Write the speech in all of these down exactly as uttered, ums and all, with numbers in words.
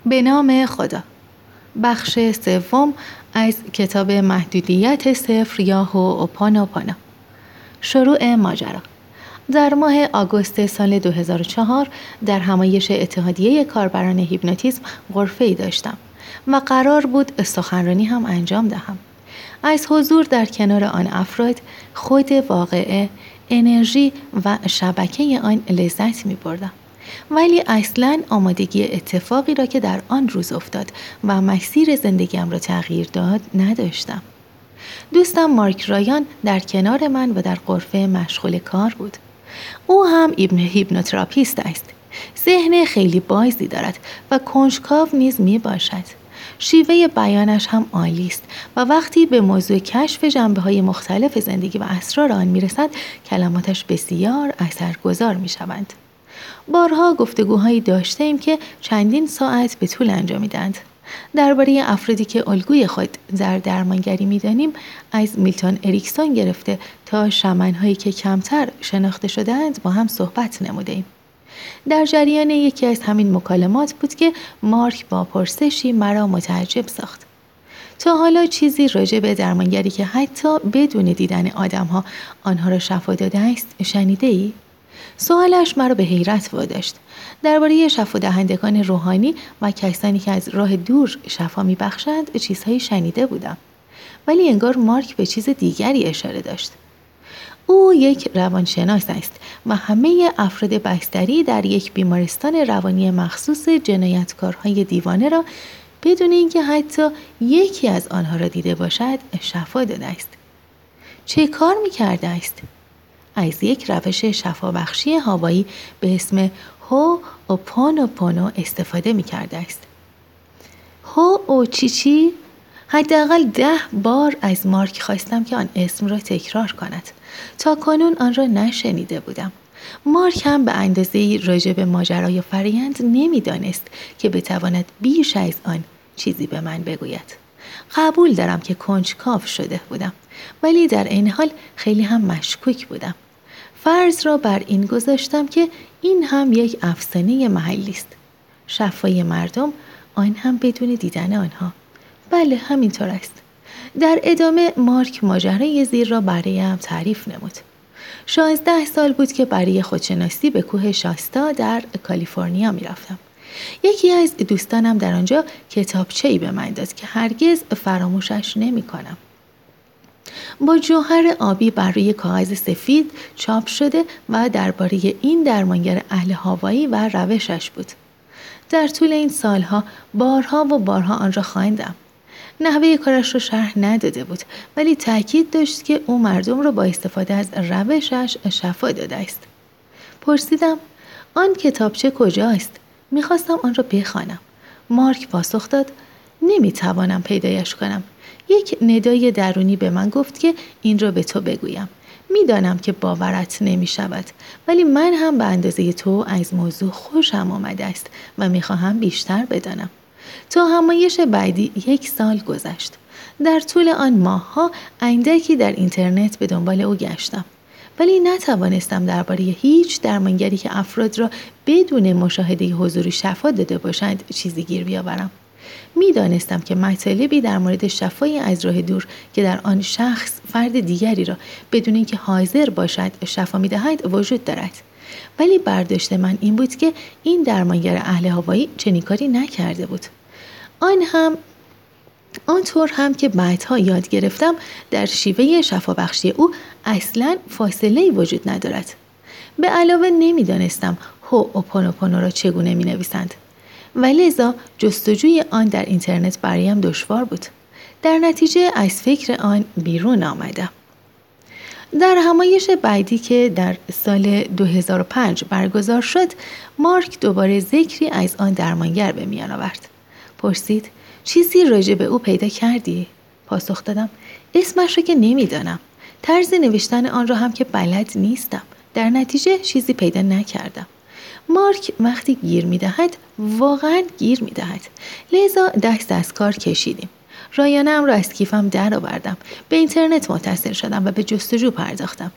به نام خدا. بخش سوم از کتاب محدودیت صفر یا هوئوپانوپانو. شروع ماجرا. در ماه آگوست سال دو هزار و چهار در همایش اتحادیه کاربران هیپنوتیزم غرفه‌ای داشتم و قرار بود سخنرانی هم انجام دهم. از حضور در کنار آن افراد خود واقعه، انرژی و شبکه آن لذت می بردم. ولی اصلاً آمادگی اتفاقی را که در آن روز افتاد و مسیر زندگیم را تغییر داد نداشتم. دوستم مارک رایان در کنار من و در غرفه مشغول کار بود. او هم هیپنوتراپیست است. ذهن خیلی بازی دارد و کنجکاو نیز می باشد. شیوه بیانش هم عالی است و وقتی به موضوع کشف جنبه‌های مختلف زندگی و اسرار آن می‌رسد، کلماتش بسیار اثرگذار می‌شوند. بارها گفتگوهایی داشته ایم که چندین ساعت به طول انجامیدند. درباره افرادی که الگوی خود در درمانگری می‌دانیم، از میلتون اریکسون گرفته تا شمن‌هایی که کمتر شناخته شده‌اند با هم صحبت نموده‌ایم. در جریان یکی از همین مکالمات بود که مارک با پرسشی مرا متعجب ساخت. تا حالا چیزی راجع به درمانگری که حتی بدون دیدن آدم‌ها آنها را شفا داده است شنیده ای؟ سوالش مرا به حیرت واداشت. درباره شفا دهندگان روحانی و کسانی که از راه دور شفا می‌بخشند چیزهایی شنیده بودم. ولی انگار مارک به چیز دیگری اشاره داشت. او یک روانشناس است و همه افراد بستری در یک بیمارستان روانی مخصوص جنایتکارهای دیوانه را بدون اینکه حتی یکی از آنها را دیده باشد شفا داده است. چه کار می‌کرده است؟ از یک روش شفابخشی هوایی به اسم هوئوپانوپانو استفاده می‌کرده است. هو او چی چی؟ حداقل ده بار از مارک خواستم که آن اسم را تکرار کند. تا کنون آن را نشنیده بودم. مارک هم به اندازه‌ای راجع به ماجرای فرایند نمی‌دانست که بتواند بیش از آن چیزی به من بگوید. قبول دارم که کنجکاو شده بودم، ولی در این حال خیلی هم مشکوک بودم. فرض را بر این گذاشتم که این هم یک افسانه محلی است. شفای مردم، آن هم بدون دیدن آنها. بله، همینطور است. در ادامه مارک ماجرای زیر را برایم تعریف نمود. شانزده سال بود که برای خودشناسی به کوه شاستا در کالیفرنیا می رفتم. یکی از دوستانم در آنجا کتابچه‌ای به من داد که هرگز فراموشش نمی کنم. با جوهر آبی بر روی کاغذ سفید چاپ شده و درباره این درمانگر اهل هاوایی و روشش بود. در طول این سالها بارها و بارها آن را خواندم. نحوه کارش را شرح نداده بود، ولی تأکید داشت که او مردم را با استفاده از روشش شفا داده است. پرسیدم آن کتابچه کجاست؟ میخواستم آن را بخوانم. مارک پاسخ داد نمیتوانم پیدایش کنم. یک ندای درونی به من گفت که این را به تو بگویم. میدانم که باورت نمی شود، ولی من هم به اندازه تو از موضوع خوشم آمده است و میخواهم بیشتر بدانم. تا همایش بعدی یک سال گذشت. در طول آن ماه‌ها اندکی در اینترنت به دنبال او گشتم، ولی نتوانستم درباره هیچ درمانگری که افراد را بدون مشاهده حضوری شفا داده باشند چیزی گیر بیاورم. میدانستم که مطالبی در مورد شفای از راه دور که در آن شخص فرد دیگری را بدون اینکه حاضر باشد شفا می‌دهد وجود دارد، ولی برداشت من این بود که این درمانگر اهل هاوایی چنین کاری نکرده بود. آن هم آنطور هم که بعدها یاد گرفتم در شیوه شفابخشی او اصلاً فاصله‌ای وجود ندارد. به علاوه نمیدانستم هوئوپانوپانو را چگونه می نویسند و لذا جستجوی آن در اینترنت برایم دشوار بود. در نتیجه از فکر آن بیرون آمدم. در همایش بعدی که در سال دو هزار و پنج برگزار شد، مارک دوباره ذکری از آن درمانگر به میان آورد. پرسید چیزی راجع به او پیدا کردی؟ پاسخ دادم اسمش را که نمیدانم. طرز نوشتن آن را هم که بلد نیستم. در نتیجه چیزی پیدا نکردم. مارک وقتی گیر می‌دهد واقعاً گیر می‌دهد. لذا دست از کار کشیدیم. رایانه‌ام را از کیفم در آوردم. به اینترنت متصل شدم و به جستجو پرداختم.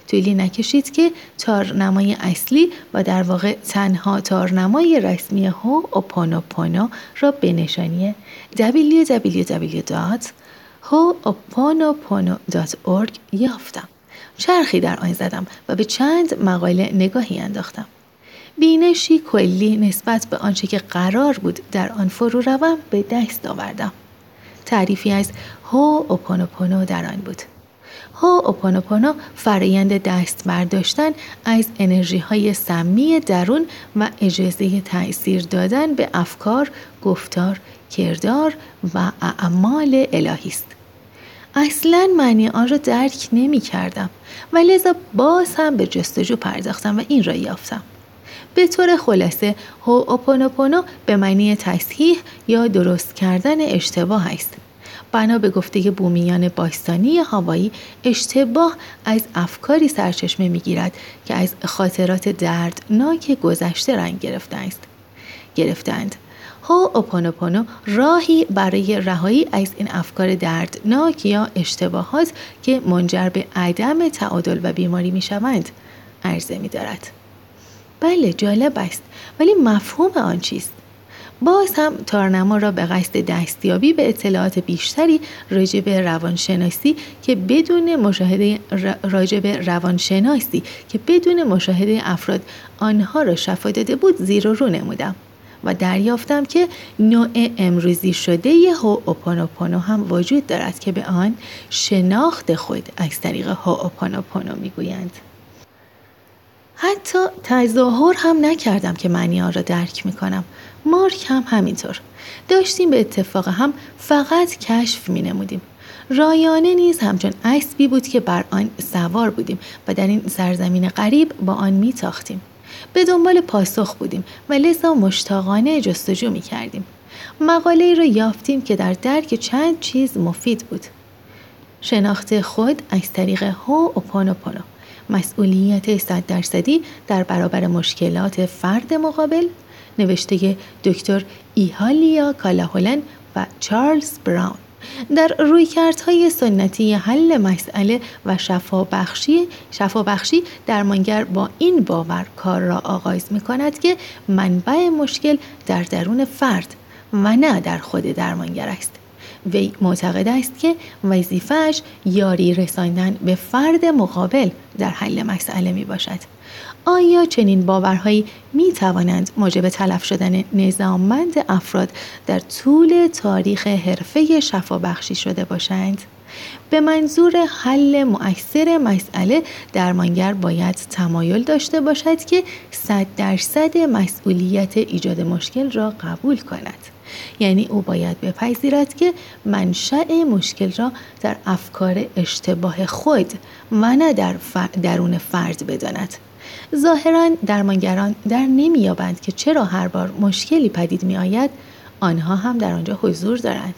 طولی نکشید که تارنمای اصلی و در واقع تنها تارنمای رسمی هوئوپونوپونو را به نشانی دبلیو دبلیو دبلیو دات هوئوپونوپونو دات اورگ یافتم. چرخی در آن زدم و به چند مقاله نگاهی انداختم. بینشی کلی نسبت به آنچه که قرار بود در آن فرو روم به دست آوردم. تعریفی از هوئوپونوپونو در آن بود. هوئوپونوپونو فرایند دست برداشتن از انرژی های سمی درون و اجازه تأثیر دادن به افکار، گفتار، کردار و اعمال الهی است. اصلاً معنی آن را درک نمی کردم و لذا باز هم به جستجو پرداختم و این را یافتم. به طور خلاصه هوئوپونوپونو به معنی تصحیح یا درست کردن اشتباه است. بنا به گفته بومیان باستانی هاوایی، اشتباه از افکاری سرچشمه می‌گیرد که از خاطرات دردناک گذشته رنگ گرفته است. گرفتند. هوئوپونوپونو راهی برای رهایی از این افکار دردناک یا اشتباهات که منجر به عدم تعادل و بیماری می‌شوند عرضه می‌دارد. بله، جالب است، ولی مفهوم آن چیست؟ باز هم تارنما را به قصد دستیابی به اطلاعات بیشتری راجع به روانشناسی که بدون مشاهده راجع به روانشناسی که بدون مشاهده افراد آنها را شفا داده بود زیر و رو نمودم و دریافتم که نوع امروزی شده هوئوپونوپونو هم وجود دارد که به آن شناخت خود از طریق هوئوپونوپونو میگویند. حتی تظاهر هم نکردم که معنی آن را درک میکنم. مارک هم همینطور. داشتیم به اتفاق هم فقط کشف می نمودیم. رایانه نیز همچون اسبی بود که بر آن سوار بودیم و در این سرزمین غریب با آن می تاختیم. به دنبال پاسخ بودیم و لذا مشتاقانه جستجو می کردیم. مقاله را یافتیم که در درک چند چیز مفید بود. شناخت خود از طریق هوئوپونوپونو، مسئولیت صد درصدی در برابر مشکلات فرد مقابل، نوشته دکتر ایهالیا کالاهولن و چارلز براون. در رویکردهای سنتی حل مسئله و شفابخشی شفابخشی درمانگر با این باور کار را آغاز می کند که منبع مشکل در درون فرد و نه در خود درمانگر است. وی معتقد است که وظیفه‌اش یاری رساندن به فرد مقابل در حل مسئله می باشد. آیا چنین باورهایی می توانند موجب تلف شدن نظاممند افراد در طول تاریخ حرفه شفابخشی شده باشند؟ به منظور حل مؤثر مسئله درمانگر باید تمایل داشته باشد که صد درصد مسئولیت ایجاد مشکل را قبول کند. یعنی او باید بپذیرد که منشأ مشکل را در افکار اشتباه خود و نه در درون فرد بداند. ظاهراً درمانگران در نمی‌یابند که چرا هر بار مشکلی پدید می‌آید آنها هم در آنجا حضور دارند.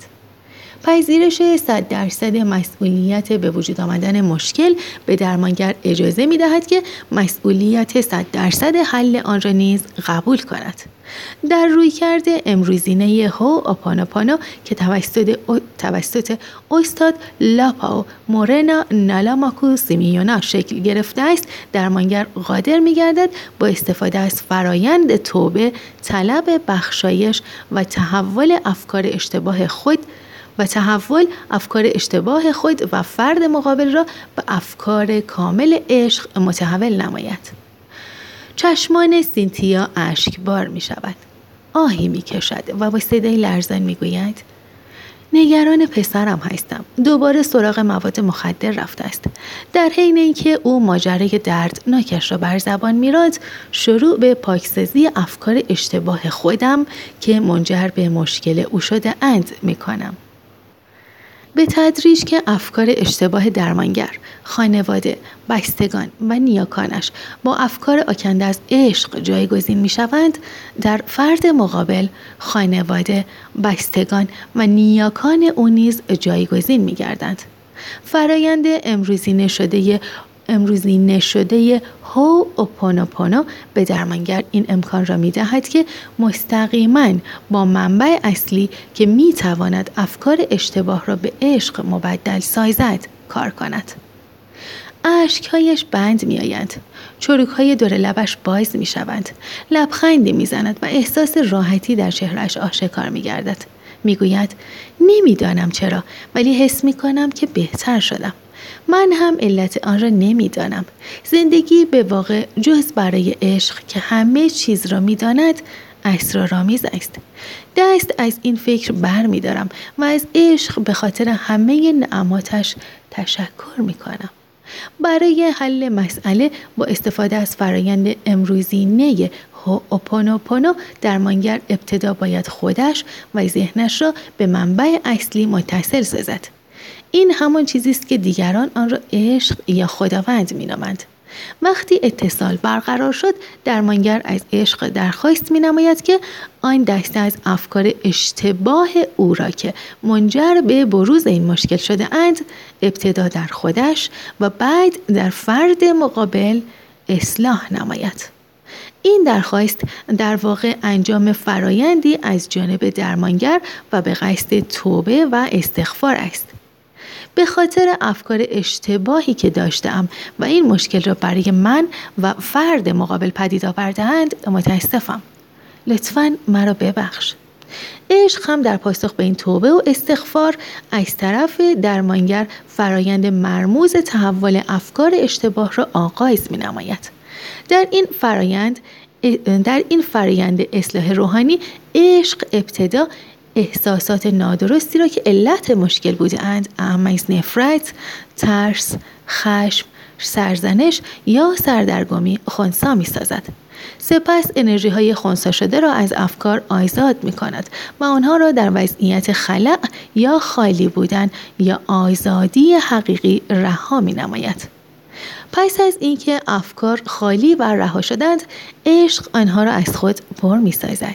پذیرش صد درصد مسئولیت به وجود آمدن مشکل به درمانگر اجازه می‌دهد که مسئولیت صد درصد حل آن را نیز قبول کند. در رویکرد امروزینه هوئوپونوپونو که توسط توسط استاد لاپائو مورنا نالاماکو سیمیونا شکل گرفته است، درمانگر قادر می‌گردد با استفاده از فرایند توبه، طلب بخشایش و تحول افکار اشتباه خود و تحول افکار اشتباه خود و فرد مقابل را به افکار کامل عشق متحول نماید. چشمان سینتیا اشکبار می شود. آهی می کشد و با صدای لرزان می گوید نگران پسرم هستم. دوباره سراغ مواد مخدر رفته است. در حین اینکه او ماجرای دردناکش را بر زبان می‌راند، شروع به پاکسازی افکار اشتباه خودم که منجر به مشکل او شده اند می کنم. به تدریج که افکار اشتباه درمانگر، خانواده، بستگان و نیاکانش با افکار آکنده از عشق جایگزین می شوند، در فرد مقابل، خانواده، بستگان و نیاکان او نیز جایگزین می گردند. فرایند امروزی نشده امروزی نشده هوئوپونوپونو به درمانگر این امکان را می دهد که مستقیما با منبع اصلی که می تواند افکار اشتباه را به عشق مبدل سازد کار کند. اشکهایش بند می آیند. چروکهای دور لبش باز می شوند. لبخندی می زند و احساس راحتی در چهرهش آشکار می گردد. می گوید نمی دانم چرا، ولی حس می کنم که بهتر شدم. من هم علت آن را نمی دانم. زندگی به واقع جز برای عشق که همه چیز را می داند اسرارآمیز است. دست از این فکر بر می دارم و از عشق به خاطر همه نعماتش تشکر می کنم. برای حل مسئله با استفاده از فرایند امروزینه هوئوپونوپونو درمانگر ابتدا باید خودش و ذهنش را به منبع اصلی متصل سازد. این همان چیزی است که دیگران آن را عشق یا خداوند می‌نامند. وقتی اتصال برقرار شد، درمانگر از عشق درخواست می‌نماید که آن دسته از افکار اشتباه او را که منجر به بروز این مشکل شده اند، ابتدا در خودش و بعد در فرد مقابل اصلاح نماید. این درخواست در واقع انجام فرایندی از جانب درمانگر و به قصد توبه و استغفار است. به خاطر افکار اشتباهی که داشتم و این مشکل را برای من و فرد مقابل پدید آورده‌اند متاسفم. لطفاً مرا ببخش. عشق هم در پاسخ به این توبه و استغفار از طرف درمانگر فرایند مرموز تحول افکار اشتباه را آغاز می نماید. در این فرایند در این فرایند اصلاح روحانی، عشق ابتدا احساسات نادرستی را که علت مشکل بوده اند، اهم از نفرت، ترس، خشم، سرزنش یا سردرگمی خنثی می سازد. سپس انرژی های خنثی شده را از افکار آزاد می کند و آنها را در وضعیت خلأ یا خالی بودن یا آزادی حقیقی رها می نماید. پس از اینکه افکار خالی و رها شدند، عشق آنها را از خود پر می سازد.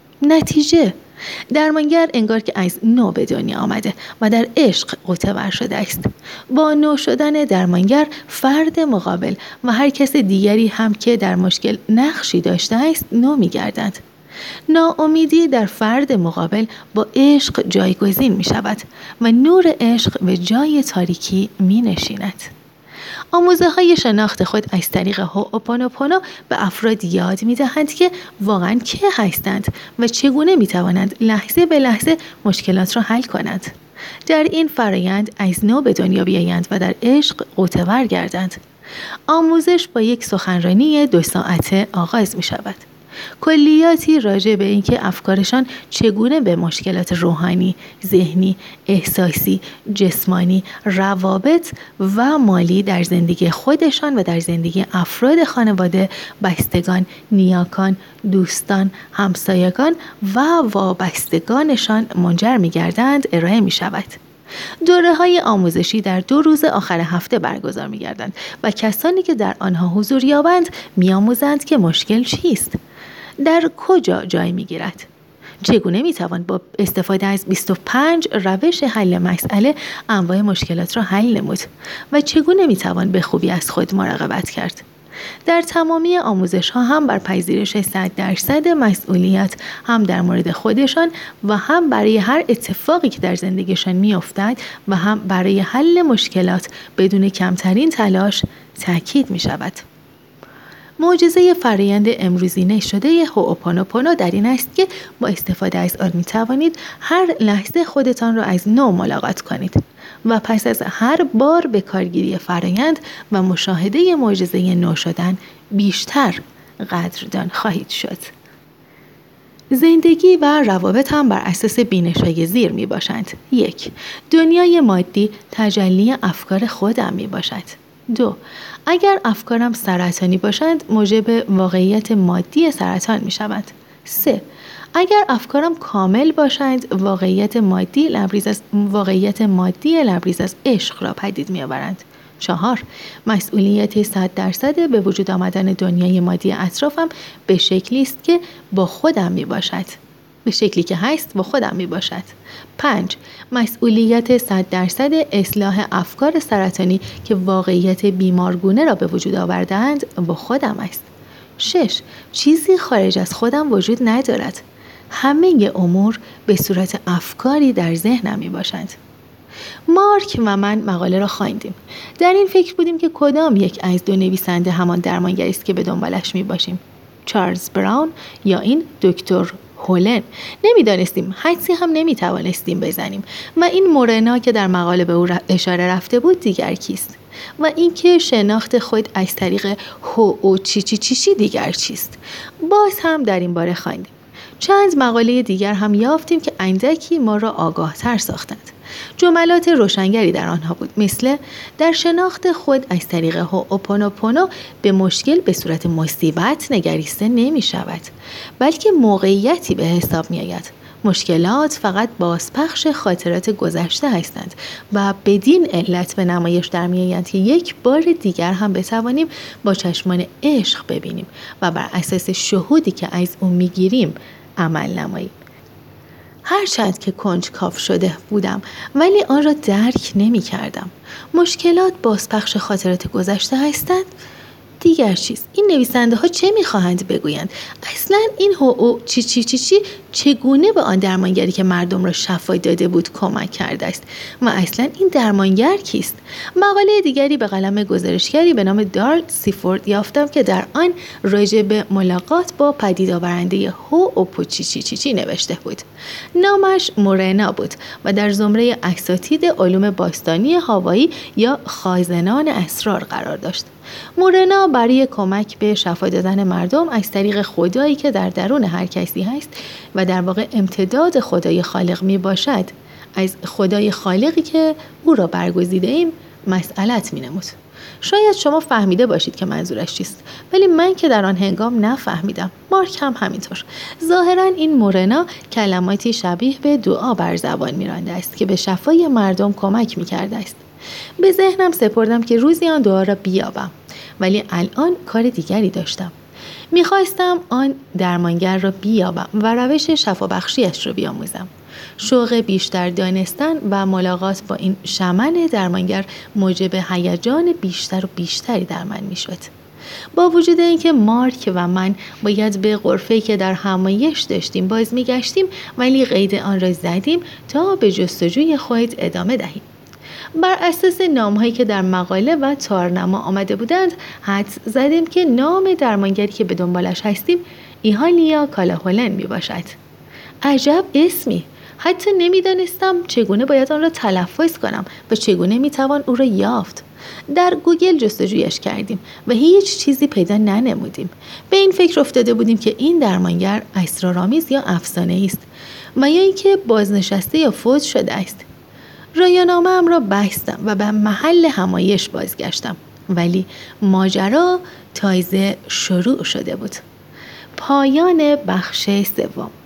نتیجه: درمانگر انگار که از نو به دنیا آمده و در عشق غوطه‌ور شده است. با نو شدن درمانگر، فرد مقابل و هر کس دیگری هم که در مشکل نقشی داشته است نو می‌گردند. ناامیدی در فرد مقابل با عشق جایگزین می شود و نور عشق به جای تاریکی می نشیند. آموزه های شناخت خود از طریق هوئوپونوپونو به افراد یاد می دهند که واقعاً که هستند و چگونه می توانند لحظه به لحظه مشکلات را حل کنند. در این فرایند از نو به دنیا بیایند و در عشق غوطه‌ور گردند. آموزش با یک سخنرانی دو ساعته آغاز می شود. کلیاتی راجع به اینکه افکارشان چگونه به مشکلات روحانی، ذهنی، احساسی، جسمانی، روابط و مالی در زندگی خودشان و در زندگی افراد خانواده، بستگان، نیاکان، دوستان، همسایگان و وابستگانشان منجر می‌گردند ارائه می‌شود. دوره های آموزشی در دو روز آخر هفته برگزار می گردند و کسانی که در آنها حضور یابند می آموزند که مشکل چیست؟ در کجا جای می گیرد؟ چگونه می توان با استفاده از بیست و پنج روش حل مسئله انواع مشکلات را حل نمود و چگونه می توان به خوبی از خود مراقبت کرد؟ در تمامی آموزش ها هم بر پذیرش صد درصد مسئولیت، هم در مورد خودشان و هم برای هر اتفاقی که در زندگیشان می افتد و هم برای حل مشکلات بدون کمترین تلاش تاکید می شود. معجزه فرآیند امروزینه شده هوئوپونوپونو در این است که با استفاده از آن می توانید هر لحظه خودتان را از نو ملاقات کنید و پس از هر بار به کارگیری فرآیند و مشاهده معجزه نو شدن بیشتر قدردان خواهید شد. زندگی و روابط هم بر اساس بینش‌های زیر می باشند. یک، دنیای مادی تجلی افکار خودم می باشد. دو، اگر افکارم سرطانی باشند موجب واقعیت مادی سرطان می شود. سه، اگر افکارم کامل باشند واقعیت مادی لبریز از واقعیت مادی لبریز از عشق را پدید می آورند. چهار، مسئولیت صد درصد به وجود آمدن دنیای مادی اطرافم به شکلی است که با خودم می باشد. به شکلی که هست با خودم می باشد. پنج، مسئولیت صد درصد اصلاح افکار سرطانی که واقعیت بیمارگونه را به وجود آوردند با خودم است. شش، چیزی خارج از خودم وجود ندارد. همه امور به صورت افکاری در ذهنم می باشند. مارک و من مقاله را خواندیم. در این فکر بودیم که کدام یک از دو نویسنده همان درمانگری است که به دنبالش می باشیم، چارلز براون یا این دکتر هولن. نمیدانستیم، حدسی هم نمیتوانستیم بزنیم. و این مورنا که در مقاله به او اشاره رفته بود دیگر کیست؟ و اینکه شناخت خود از طریق هو او چی چی چی چی دیگر چیست؟ باز هم در این باره خواندیم. چند مقاله دیگر هم یافتیم که اندکی ما را آگاه تر ساختند. جملات روشنگری در آنها بود، مثل در شناخت خود از طریق هوپونوپونو به مشکل به صورت مصیبت نگریسته نمی شود، بلکه موقعیتی به حساب می آید. مشکلات فقط بازپخش خاطرات گذشته هستند و بدین علت به نمایش در می آیند که یک بار دیگر هم بتوانیم با چشمان عشق ببینیم و بر اساس شهودی که از اون می گیریم عمل نماییم. هرچند که کنجکاو شده بودم ولی آن را درک نمی کردم. مشکلات بازپخش خاطرات گذشته هستند؟ دیگر چیز، این نویسنده ها چه می خواهند بگویند؟ اصلا این هو او چی چی چی چی چگونه به آن درمانگری که مردم را شفا داده بود کمک کرده است؟ و اصلا این درمانگر کیست؟ مقاله دیگری به قلم گزارشگری به نام دارل سیفورد یافتم که در آن راجع به ملاقات با پدید آورنده هو او چی چی چی چی نوشته بود. نامش مورنا بود و در زمره اساتید علوم باستانی هاوایی یا خازنان اسرار قرار داشت. مورنا برای کمک به شفا دادن مردم از طریق خدایی که در درون هر کسی هست و در واقع امتداد خدای خالق می باشد، از خدای خالقی که او را برگزیده ایم مسئلت می نمود. شاید شما فهمیده باشید که منظورش چیست، ولی من که در آن هنگام نفهمیدم. مارک هم همینطور. ظاهرا این مورنا کلماتی شبیه به دعا بر زبان می رانده است که به شفای مردم کمک می کرده است. به ذهنم سپردم که روزی آن دعا را بیابم، ولی الان کار دیگری داشتم. میخواستم آن درمانگر را بیابم و روش شفابخشیش را بیاموزم. شوق بیشتر دانستن و ملاقات با این شمن درمانگر موجب هیجان بیشتر و بیشتری در من میشد. با وجود اینکه مارک و من باید به غرفه‌ای که در همایش داشتیم باز میگشتیم، ولی قید آن را زدیم تا به جستجوی خود ادامه دهیم. بر اساس نام‌هایی که در مقاله و تارنما آمده بودند حدس زدیم که نام درمانگری که به دنبالش هستیم ایهالیا کالاهولن می باشد. عجب اسمی! حتی نمیدانستم چگونه باید آن را تلفظ کنم و چگونه میتوان او را یافت. در گوگل جستجویش کردیم و هیچ چیزی پیدا ننمودیم. به این فکر افتاده بودیم که این درمانگر اسرارآمیز یا افسانه‌ای است و یا اینکه بازنشسته یا فوت شده است. رایانامه‌ام را بستم و به محل همایش بازگشتم، ولی ماجرا تازه شروع شده بود. پایان بخش سوم.